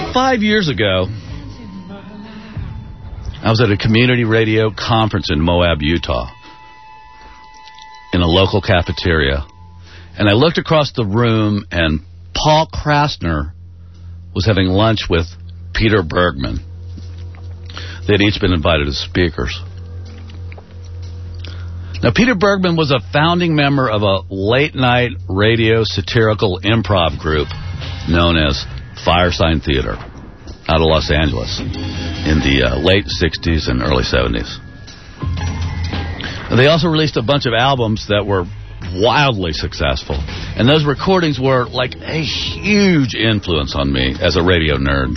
5 years ago, I was at a community radio conference in Moab, Utah, in a local cafeteria, and I looked across the room, and Paul Krassner was having lunch with Peter Bergman. They had each been invited as speakers. Now, Peter Bergman was a founding member of a late-night radio satirical improv group known as Firesign Theater, out of Los Angeles, in the late 60s and early 70s. They also released a bunch of albums that were wildly successful, and those recordings were like a huge influence on me as a radio nerd.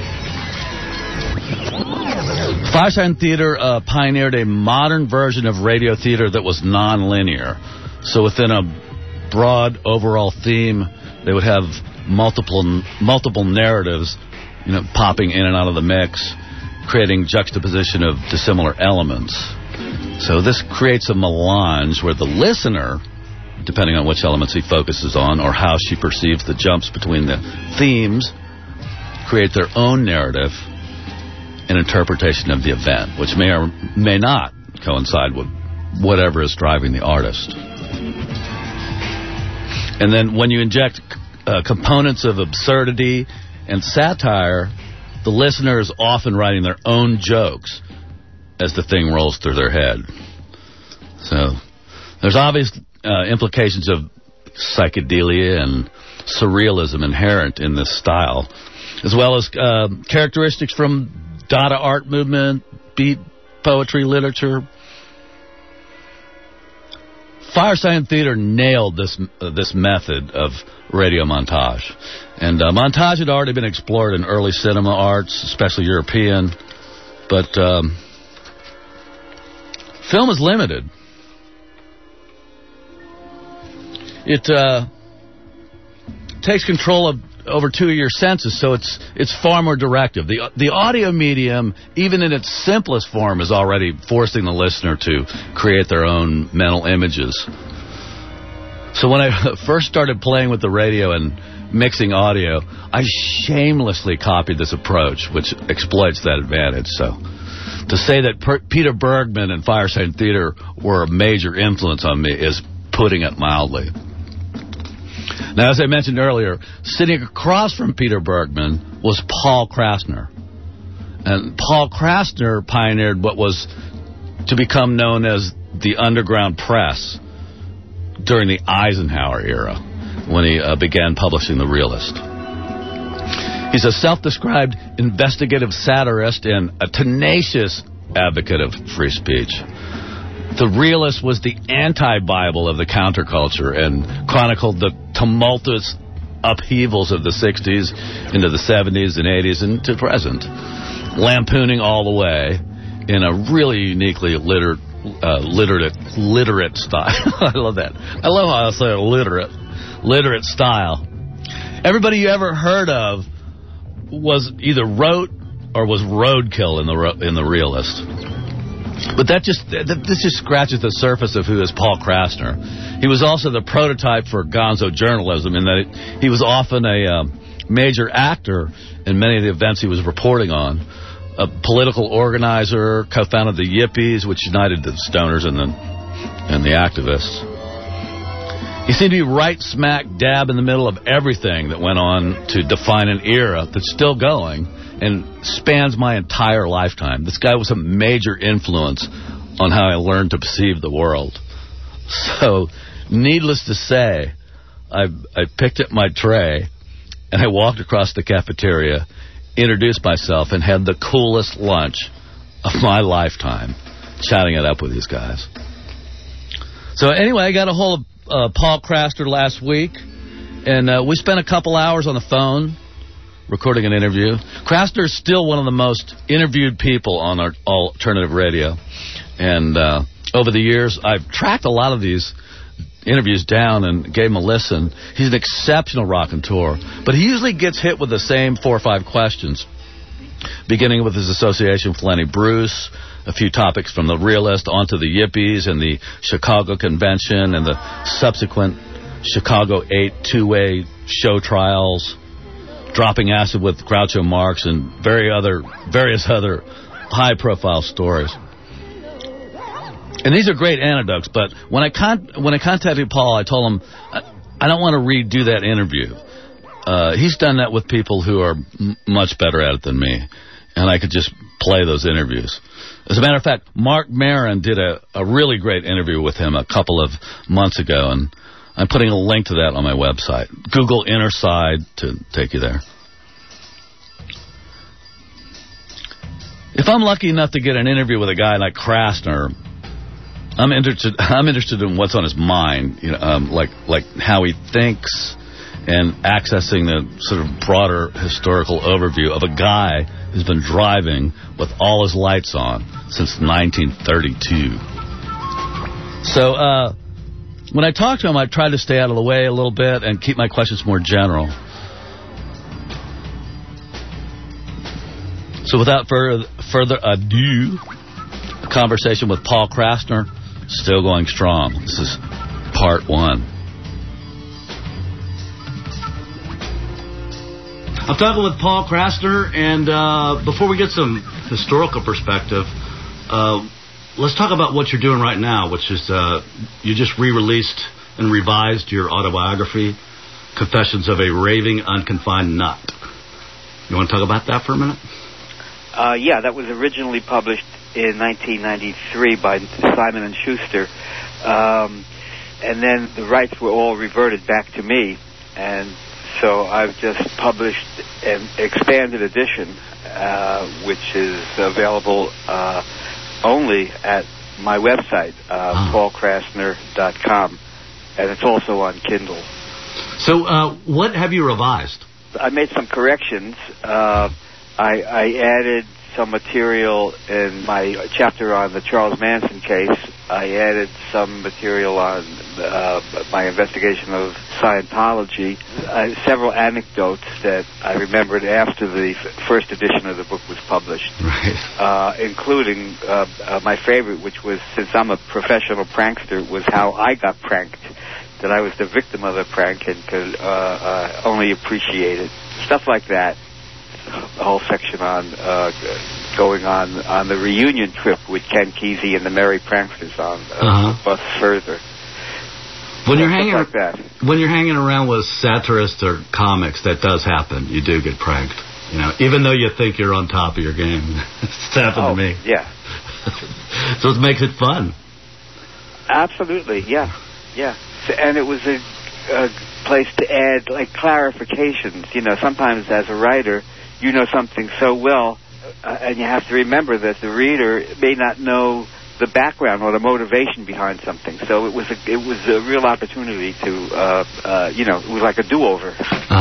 Firesign Theater pioneered a modern version of radio theater that was non-linear. So within a broad overall theme, they would have multiple narratives, popping in and out of the mix, creating juxtaposition of dissimilar elements. So this creates a melange where the listener, depending on which elements he focuses on or how she perceives the jumps between the themes, create their own narrative and interpretation of the event, which may or may not coincide with whatever is driving the artist. And then when you inject components of absurdity and satire, the listener is often writing their own jokes as the thing rolls through their head. So there's obvious implications of psychedelia and surrealism inherent in this style, as well as characteristics from Dada art movement, beat poetry, literature. Firesign Theater nailed this method of radio montage. And montage had already been explored in early cinema arts, especially European. But film is limited. It takes control of over 2 of your senses, so it's far more directive. The audio medium, even in its simplest form, is already forcing the listener to create their own mental images. So when I first started playing with the radio and mixing audio, I shamelessly copied this approach, which exploits that advantage. So to say that Peter Bergman and Firesign Theater were a major influence on me is putting it mildly. Now, as I mentioned earlier, sitting across from Peter Bergman was Paul Krassner. And Paul Krassner pioneered what was to become known as the underground press during the Eisenhower era, when he began publishing The Realist. He's a self-described investigative satirist and a tenacious advocate of free speech. The Realist was the anti-Bible of the counterculture and chronicled the tumultuous upheavals of the 60s into the 70s and 80s and to present, lampooning all the way in a really uniquely literate style. I love that. I love how I say literate style. Everybody you ever heard of was either wrote or was roadkill in the Realist. But this just scratches the surface of who is Paul Krassner. He was also the prototype for gonzo journalism in that he was often a major actor in many of the events he was reporting on. A political organizer, co-founded the Yippies, which united the stoners and the activists. He seemed to be right smack dab in the middle of everything that went on to define an era that's still going and spans my entire lifetime. This guy was a major influence on how I learned to perceive the world. So, needless to say, I picked up my tray and I walked across the cafeteria, introduced myself, and had the coolest lunch of my lifetime, chatting it up with these guys. So anyway, I got a hold of Paul Krassner last week, and we spent a couple hours on the phone recording an interview. Krassner is still one of the most interviewed people on our alternative radio, and over the years, I've tracked a lot of these interviews down and gave him a listen. He's an exceptional raconteur, but he usually gets hit with the same 4 or 5 questions, beginning with his association with Lenny Bruce, a few topics from The Realist, onto the Yippies and the Chicago Convention and the subsequent Chicago 8 two-way show trials, dropping acid with Groucho Marx and various other high-profile stories. And these are great anecdotes, but when I contacted Paul, I told him, I don't want to redo that interview. He's done that with people who are much better at it than me, and I could just play those interviews. As a matter of fact, Mark Maron did a really great interview with him a couple of months ago, and I'm putting a link to that on my website. Google Inner Side to take you there. If I'm lucky enough to get an interview with a guy like Krasner, I'm interested in what's on his mind, like how he thinks, and accessing the sort of broader historical overview of a guy who's been driving with all his lights on since 1932. So when I talk to him, I try to stay out of the way a little bit and keep my questions more general. So without further ado, a conversation with Paul Krasner, still going strong. This is part 1. I'm talking with Paul Krasner, and before we get some historical perspective, let's talk about what you're doing right now, which is you just re-released and revised your autobiography, Confessions of a Raving Unconfined Nut. You want to talk about that for a minute? Yeah, that was originally published in 1993 by Simon & Schuster, and then the rights were all reverted back to me, and so I've just published an expanded edition, which is available only at my website, paulkrasner.com, and it's also on Kindle. So what have you revised? I made some corrections. I added some material in my chapter on the Charles Manson case. I added some material on my investigation of Scientology, several anecdotes that I remembered after the first edition of the book was published, right. Including my favorite, which was, since I'm a professional prankster, was how I got pranked, that I was the victim of the prank and could only appreciate it. Stuff like that. A whole section on going on the reunion trip with Ken Kesey and the Merry Pranksters on Bus Further. When you're hanging around with satirists or comics, that does happen. You do get pranked. You know, even though you think you're on top of your game. It's happened to me. Yeah. So it makes it fun. Absolutely, yeah. And it was a place to add, like, clarifications. You know, sometimes as a writer, you know something so well, and you have to remember that the reader may not know the background or the motivation behind something. So it was a real opportunity to, it was like a do-over.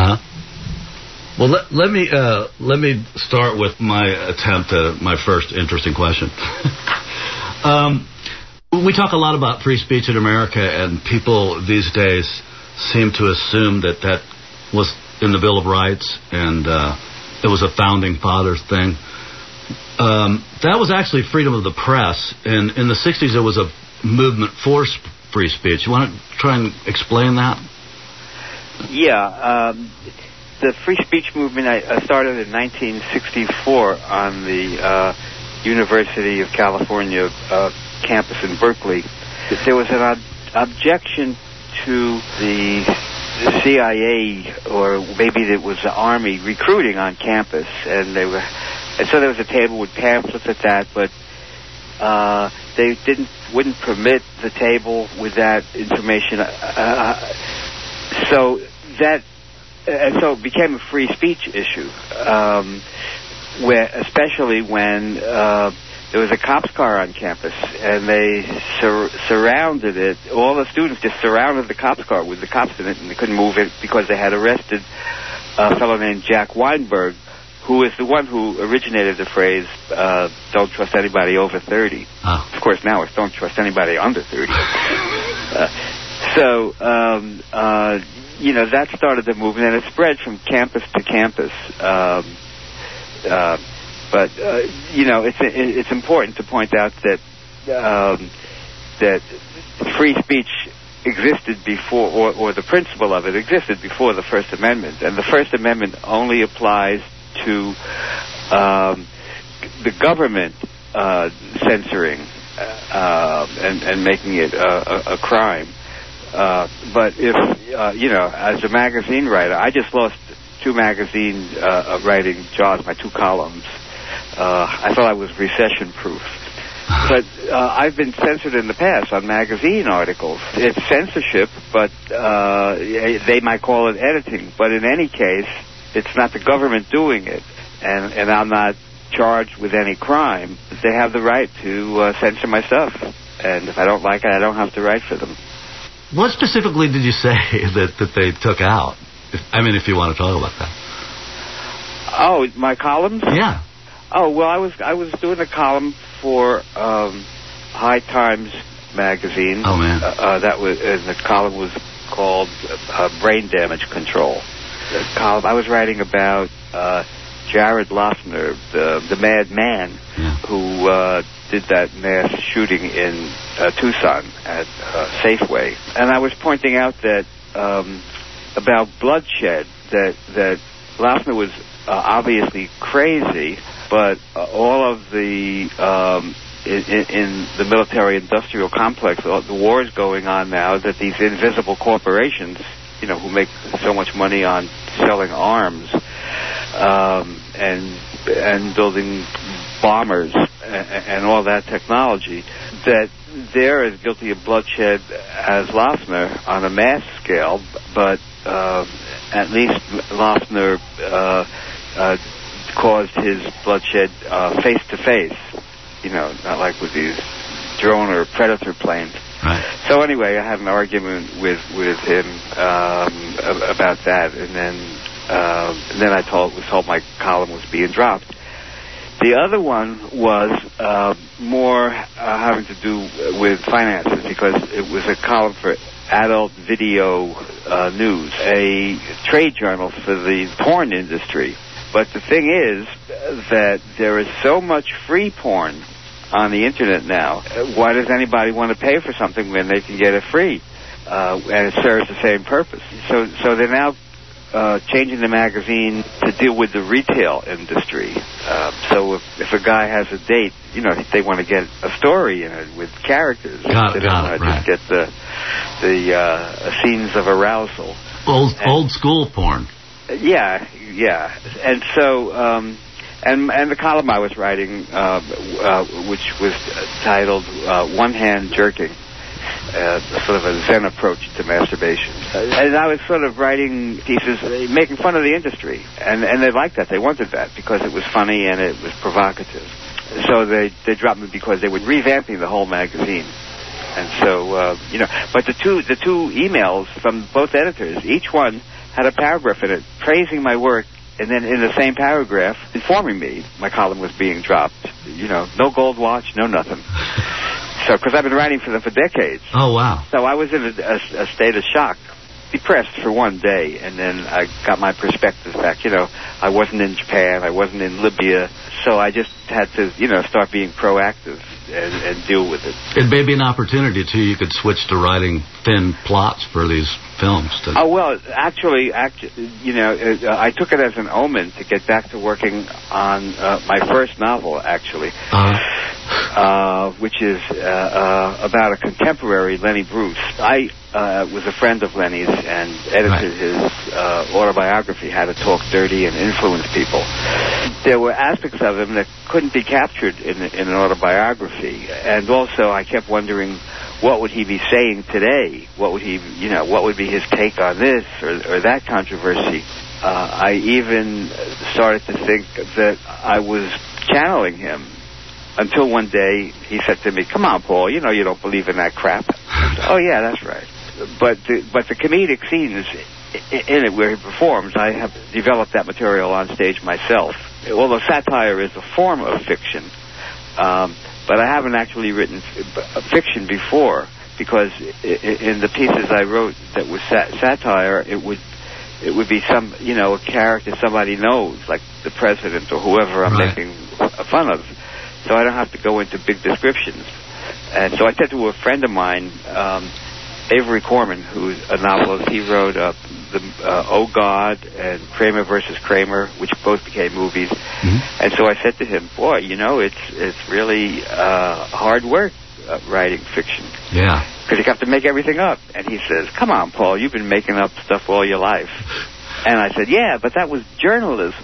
Well, let me start with my attempt at my first interesting question. We talk a lot about free speech in America, and people these days seem to assume that was in the Bill of Rights, and it was a founding fathers thing. That was actually freedom of the press, and in the 60s there was a movement for free speech. You want to try and explain that? Yeah, the free speech movement I started in 1964 on the University of California campus in Berkeley. There was an objection to the CIA, or maybe it was the Army, recruiting on campus, and so there was a table with pamphlets at that, but they wouldn't permit the table with that information. So it became a free speech issue, especially when there was a cops car on campus, and they surrounded it. All the students just surrounded the cops car with the cops in it, and they couldn't move it because they had arrested a fellow named Jack Weinberg, who is the one who originated the phrase, don't trust anybody over 30. Oh. Of course, now it's don't trust anybody under 30. That started the movement, and it spread from campus to campus. It's important to point out that free speech existed before, or the principle of it existed before the First Amendment. And the First Amendment only applies to the government censoring and making it a crime. But if, as a magazine writer, I just lost 2 magazines writing Jaws, my 2 columns. I thought I was recession-proof. But I've been censored in the past on magazine articles. It's censorship, but they might call it editing. But in any case, it's not the government doing it. And I'm not charged with any crime. They have the right to censor my stuff. And if I don't like it, I don't have to write for them. What specifically did you say that they took out? If you want to talk about that. Oh, my columns? Yeah. Oh, well, I was doing a column for High Times magazine. Oh, man. And the column was called Brain Damage Control. The column I was writing about Jared Loughner, the madman who did that mass shooting in Tucson at Safeway. And I was pointing out that about bloodshed, that Loughner was obviously crazy, but all of the in the military-industrial complex, the wars going on now, that these invisible corporations, who make so much money on selling arms and building bombers and all that technology, that they're as guilty of bloodshed as Loughner on a mass scale, but at least Loughner caused his bloodshed face-to-face, not like with these drone or predator planes. Right. So anyway, I had an argument with him about that, and then I was told my column was being dropped. The other one was more having to do with finances, because it was a column for Adult Video News, a trade journal for the porn industry. But the thing is that there is so much free porn on the internet now. Why does anybody want to pay for something when they can get it free? And it serves the same purpose. So they're now changing the magazine to deal with the retail industry. So if a guy has a date, they want to get a story in it with characters. They don't want to just get the scenes of arousal. Old school porn. Yeah. And so, and the column I was writing, which was titled One Hand Jerking, sort of a Zen approach to masturbation. And I was sort of writing pieces making fun of the industry. And they liked that. They wanted that because it was funny and it was provocative. So they dropped me because they were revamping the whole magazine. And so, but the two emails from both editors, each one had a paragraph in it praising my work, and then in the same paragraph informing me my column was being dropped. No gold watch, no nothing. So, because I've been writing for them for decades. Oh, wow. So I was in a state of shock, depressed for one day, and then I got my perspective back. I wasn't in Japan, I wasn't in Libya, so I just had to, start being proactive and deal with it. It may be an opportunity, too. You could switch to writing thin plots for these films. Oh, well, actually, I took it as an omen to get back to working on my first novel, actually, which is about a contemporary, Lenny Bruce. I was a friend of Lenny's and edited his autobiography, How to Talk Dirty and Influence People. There were aspects of him that couldn't be captured in an autobiography, and also I kept wondering, what would he be saying today? What would be his take on this or that controversy? I even started to think that I was channeling him, until one day he said to me, "Come on, Paul, you don't believe in that crap." I said, "Oh yeah, that's right." But the comedic scenes in it where he performs, I have developed that material on stage myself. Although satire is a form of fiction, but I haven't actually written fiction before, because in the pieces I wrote that was satire, it would be some a character somebody knows, like the president or whoever I'm making fun of. So I don't have to go into big descriptions. And so I said to a friend of mine, Avery Corman, who's a novelist. He wrote Oh God and Kramer versus Kramer, which both became movies. Mm-hmm. And so I said to him, boy, it's really hard work writing fiction. Yeah. Because you have to make everything up. And he says, come on, Paul, you've been making up stuff all your life. And I said, yeah, but that was journalism.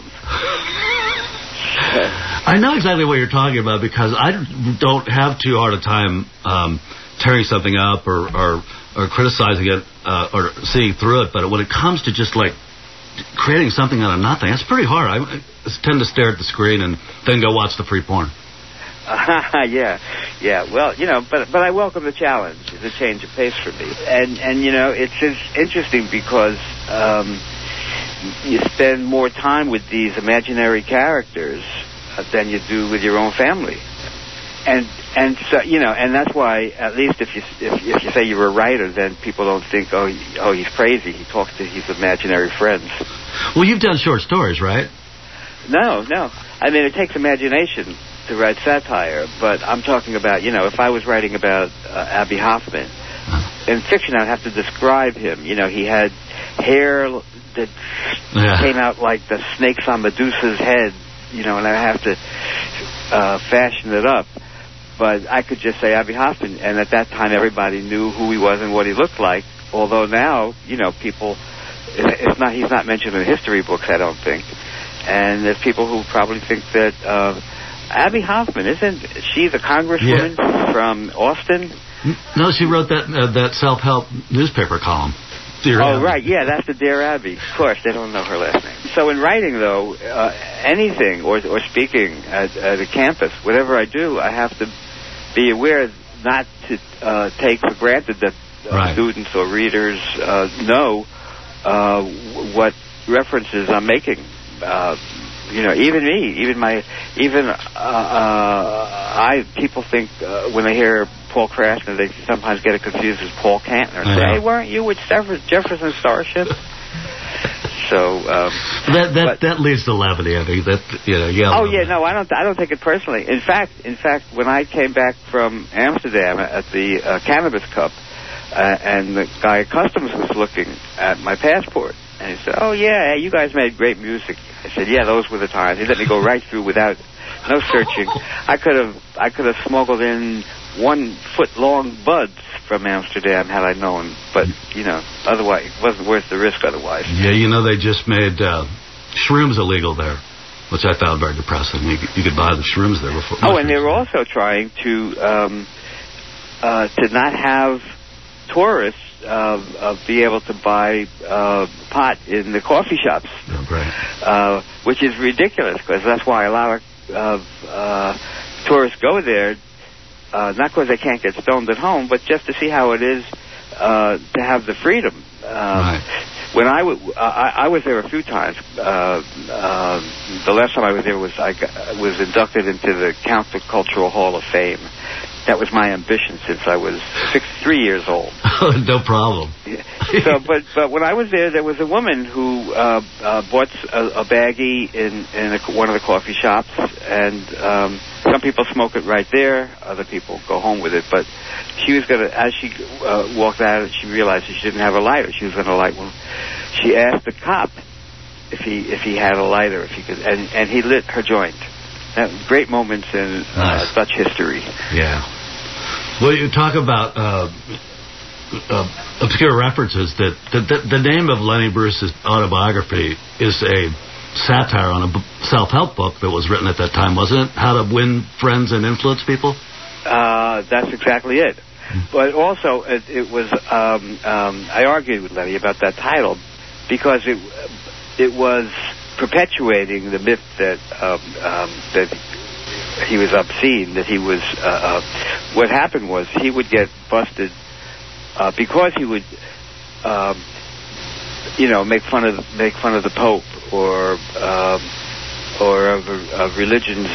I know exactly what you're talking about, because I don't have too hard a time tearing something up or criticizing it or seeing through it. But when it comes to just like creating something out of nothing, it's pretty hard. I tend to stare at the screen and then go watch the free porn. Yeah. Well, but I welcome the challenge. It's a change of pace for me. And it's interesting because you spend more time with these imaginary characters than you do with your own family. And so, and that's why, at least if you say you're a writer, then people don't think, oh, he's crazy. He talks to his imaginary friends. Well, you've done short stories, right? No. I mean, it takes imagination to write satire, but I'm talking about, if I was writing about Abbie Hoffman, in fiction I'd have to describe him. He had hair that came out like the snakes on Medusa's head, and I have to fashion it up. But I could just say Abbie Hoffman, and at that time everybody knew who he was and what he looked like, although now, people, he's not mentioned in history books, I don't think. And there's people who probably think that Abbie Hoffman, isn't she the congresswoman from Austin? No, she wrote that self-help newspaper column. Dear Abby. Right, yeah, that's the Dear Abby. Of course, they don't know her last name. So in writing, though, anything or speaking at a campus, whatever I do, I have to be aware not to take for granted that students or readers know what references I'm making. Even me, people think when they hear Paul Krasner, they sometimes get it confused as Paul Kantner. Say, hey, weren't you with Jefferson Starship? So that leads to levity. I think that no, I don't take it personally. In fact, when I came back from Amsterdam at the Cannabis Cup, and the guy at customs was looking at my passport, and he said, "Oh yeah, you guys made great music." I said, "Yeah, those were the times." He let me go right through without no searching. I could have smuggled in 1 foot long buds from Amsterdam had I known, but otherwise it wasn't worth the risk. Otherwise, yeah, they just made shrooms illegal there, which I found very depressing. You could buy the shrooms there before. Oh, and they were also trying to not have tourists be able to buy pot in the coffee shops, which is ridiculous, because that's why a lot of tourists go there, not because they can't get stoned at home, but just to see how it is to have the freedom. When I was there a few times. The last time I was there I was inducted into the Countercultural Hall of Fame. That was my ambition since I was 3 years old. No problem. So, but when I was there was a woman who bought a baggie in one of the coffee shops, and some people smoke it right there, other people go home with it. But she was gonna, as she walked out, she realized that she didn't have a lighter. She was going to light one. She asked the cop if he had a lighter, if he could, and he lit her joint. Great moments in Dutch history. Yeah. Well, you talk about obscure references. That the name of Lenny Bruce's autobiography is a satire on a self-help book that was written at that time, wasn't it? How to Win Friends and Influence People? That's exactly it. But also, it was. I argued with Lenny about that title because it was perpetuating the myth that he was obscene, that he was. What happened was he would get busted because he would, make fun of the Pope or of religions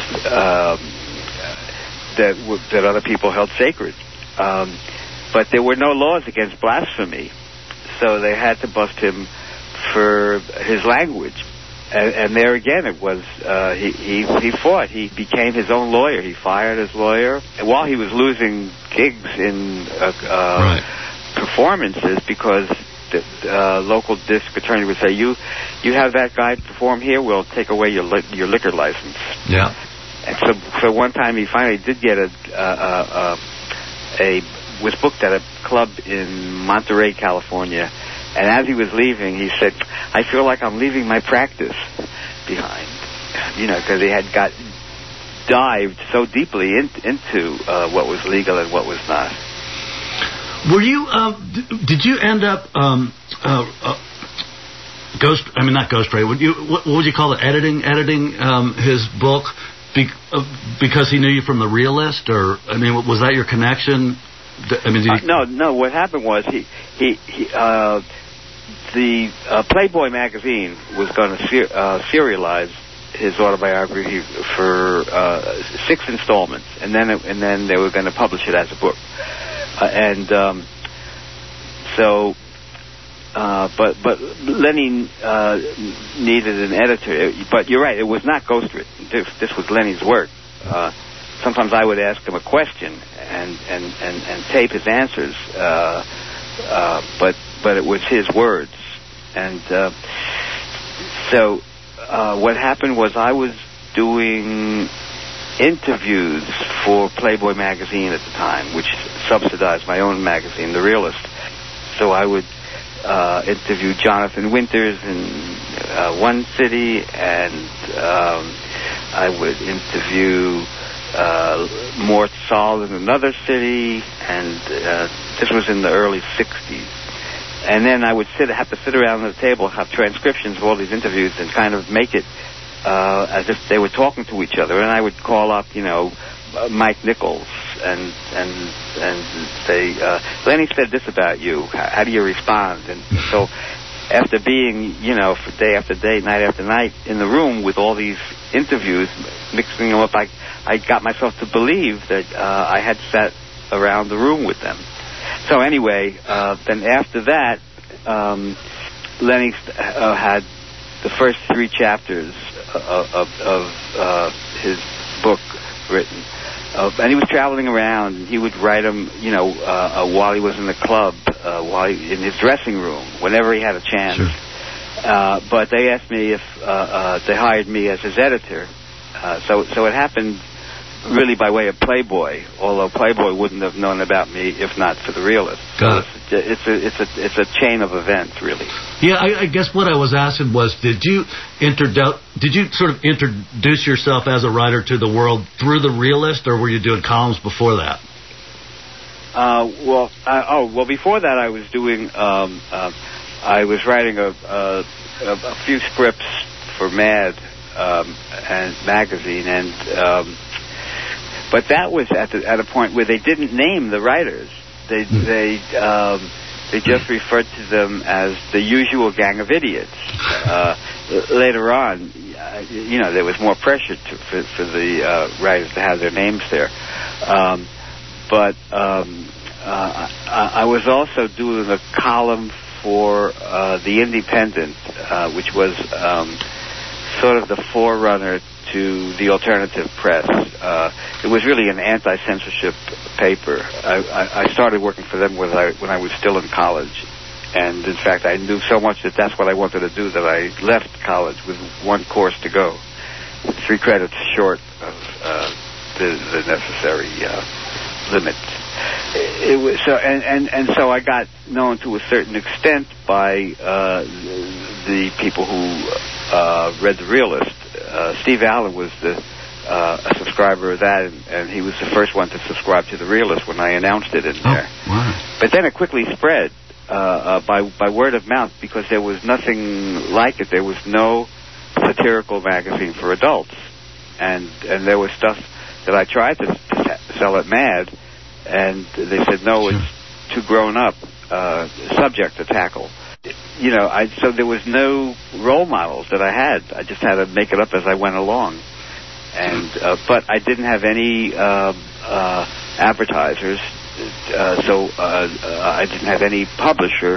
that other people held sacred. But there were no laws against blasphemy, so they had to bust him for his language. And there again, it was he fought. He became his own lawyer. He fired his lawyer, and while he was losing gigs in performances because the local district attorney would say, you have that guy perform here, we'll take away your liquor license. Yeah. And so one time he finally did get was booked at a club in Monterey, California, and as he was leaving, he said, I feel like I'm leaving my practice behind, because he had dived so deeply into what was legal and what was not. Were you, did you end up, not ghostwriting, what would you call it, editing his book because he knew you from The Realist, or, was that your connection? No, what happened was the Playboy magazine was going to serialize his autobiography for 6 installments, and then they were going to publish it as a book. But Lenny needed an editor. But you're right, it was not ghostwritten. This was Lenny's work. Sometimes I would ask him a question and tape his answers, but it was his words. And so what happened was I was doing interviews for Playboy magazine at the time, which subsidized my own magazine, The Realist. So I would interview Jonathan Winters in one city, and I would interview Mort Saul in another city, and this was in the early 60s. And then I would have to sit around the table, have transcriptions of all these interviews, and kind of make it as if they were talking to each other. And I would call up, Mike Nichols and say, Lenny said this about you. How do you respond? And so after being, for day after day, night after night in the room with all these interviews, mixing them up, I got myself to believe that I had sat around the room with them. So anyway, then after that, Lenny had the first 3 chapters of his book written. And he was traveling around, and he would write them, while he was in the club, in his dressing room, whenever he had a chance. Sure. But they asked me if they hired me as his editor. So it happened really by way of Playboy, although Playboy wouldn't have known about me if not for The Realist. Got it. It's a chain of events, really. Yeah, I guess what I was asking was, did you sort of introduce yourself as a writer to the world through The Realist, or were you doing columns before that? Before that I was doing, I was writing a few scripts for Mad and magazine, and but that was at a point where they didn't name the writers. They just referred to them as the usual gang of idiots. Later on, there was more pressure for the writers to have their names there. But I was also doing a column for The Independent, which was sort of the forerunner to the alternative press. It was really an anti-censorship paper. I started working for them when I was still in college. And in fact, I knew so much that that's what I wanted to do that I left college with 1 course to go, 3 credits short of the necessary limit. It was so, and so I got known to a certain extent by the people who read The Realist. Steve Allen was a subscriber of that, and he was the first one to subscribe to The Realist when I announced it in there. Wow. But then it quickly spread by word of mouth, because there was nothing like it. There was no satirical magazine for adults, and there was stuff that I tried to sell at Mad, and they said, no, it's too grown up subject to tackle. So there was no role models that I had. I just had to make it up as I went along. And but I didn't have any advertisers, so I didn't have any publisher.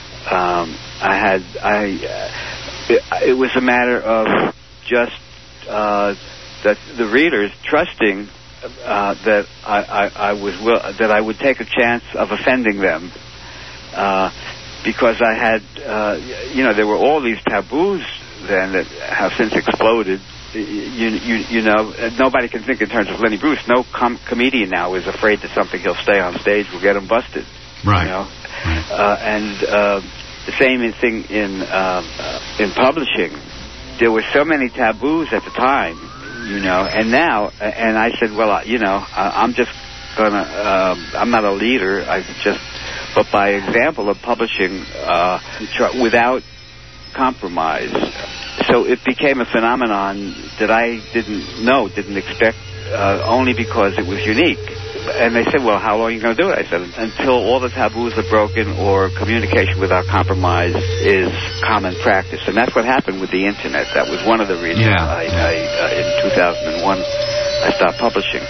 It was a matter of just that the readers trusting that I would take a chance of offending them, because I had, there were all these taboos then that have since exploded. You know, nobody can think in terms of Lenny Bruce. No comedian now is afraid that something he'll say on stage will get him busted. Right. You know, the same thing in publishing. There were so many taboos at the time, you know, and now, and I said, well, I'm just gonna, I'm not a leader. But by example of publishing without compromise. So it became a phenomenon that I didn't expect, only because it was unique. And they said, well, how long are you going to do it? I said, until all the taboos are broken or communication without compromise is common practice. And that's what happened with the Internet. That was one of the reasons in 2001 I stopped publishing.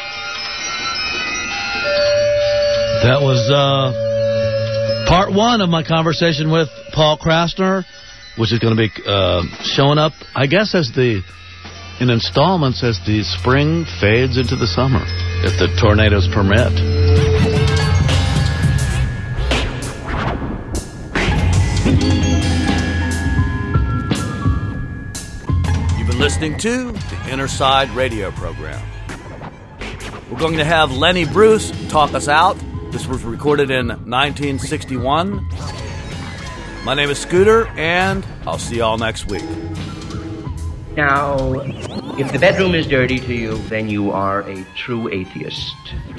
That was part one of my conversation with Paul Krassner, which is going to be showing up, I guess, in installments as the spring fades into the summer, if the tornadoes permit. You've been listening to the Inner Side Radio program. We're going to have Lenny Bruce talk us out. This was recorded in 1961. My name is Scooter, and I'll see y'all next week. Now, if the bedroom is dirty to you, then you are a true atheist.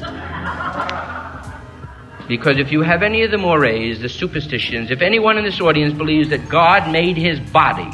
Because if you have any of the mores, the superstitions, if anyone in this audience believes that God made his body,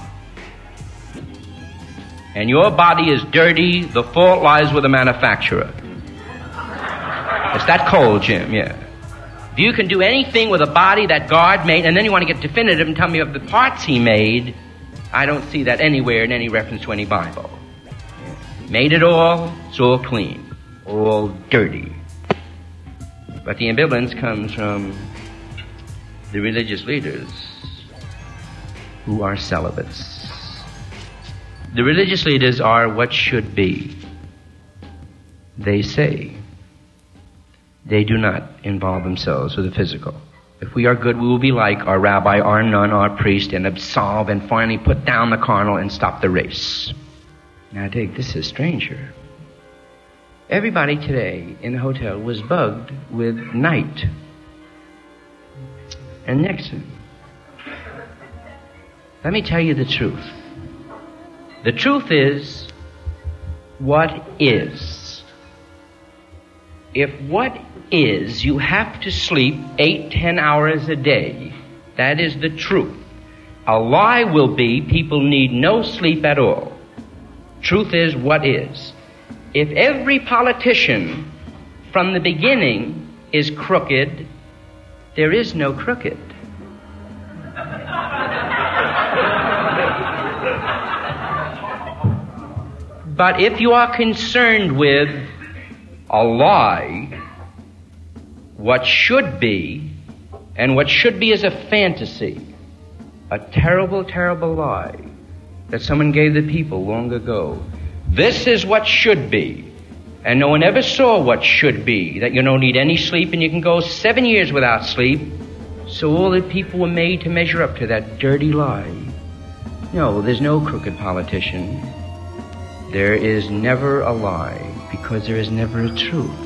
and your body is dirty, the fault lies with the manufacturer. It's that cold, Jim, yeah. If you can do anything with a body that God made, and then you want to get definitive and tell me of the parts he made, I don't see that anywhere in any reference to any Bible. Made it all, it's all clean, all dirty. But the ambivalence comes from the religious leaders who are celibates. The religious leaders are what should be. They say. They do not involve themselves with the physical. If we are good, we will be like our rabbi, our nun, our priest, and absolve and finally put down the carnal and stop the race. Now, Dick, this is stranger. Everybody today in the hotel was bugged with night and Nixon. Let me tell you the truth. The truth is what is. If what is, you have to sleep 8-10 hours a day, that is the truth. A lie will be people need no sleep at all. Truth is what is. If every politician from the beginning is crooked, there is no crooked. But if you are concerned with a lie, what should be, and what should be is a fantasy, a terrible, terrible lie that someone gave the people long ago. This is what should be, and no one ever saw what should be, that you don't need any sleep and you can go 7 years without sleep. So all the people were made to measure up to that dirty lie. No, there's no crooked politician. There is never a lie, because there is never a truth.